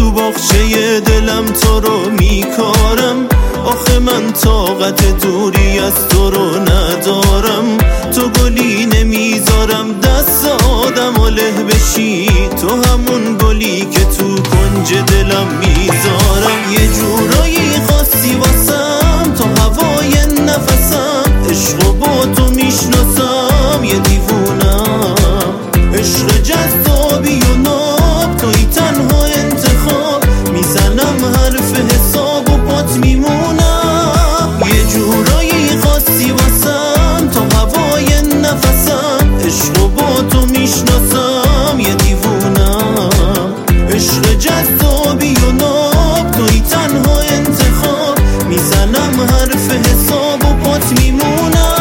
تو باغچه دلم تو رو میکارم. آخه من طاقت دوری از تو رو ندارم. تو گلی نمیذارم دست آدم له بشی، تو همون گلی که تو کنج دلم میذارم. یه جورایی خاصی واسم تو هوای نفسم، عشقو با تو میشناسم یه دیوونم. عشق جذابی و ناب توی تنها انتخاب، میزنم حرف حساب و پات میمونم. یه جورایی خاصی واسم تو هوای نفسم، عشقو با تو میشناسم یه دیوونم. عشق جذابی و ناب توی تنها انتخاب، میزنم حرف حساب و پات میمونم.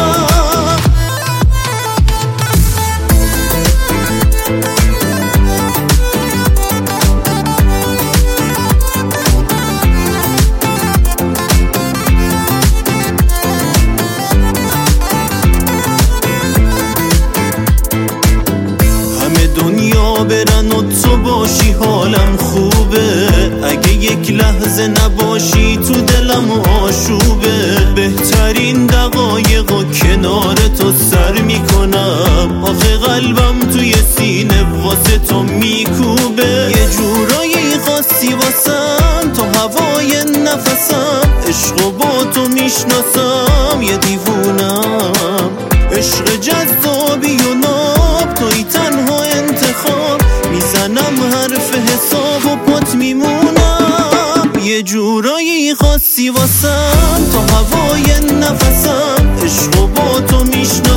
دنیا برن و تو باشی حالم خوبه، اگه یک لحظه نباشی تو دلم آشوبه. بهترین دقایق و کنار تو سر میکنم، آخه قلبم توی سینه واسه تو میکوبه. یه جورایی خاصی واسم تو هوای نفسم، عشقو با تو میشناسم یه دیوونم. عشق جذابی و ناب توی تنها انتخاب، میزنم حرف حساب و پات میمونم. یه جورایی خاصی واسم تو هوای نفسم، عشقو با تو میشناسم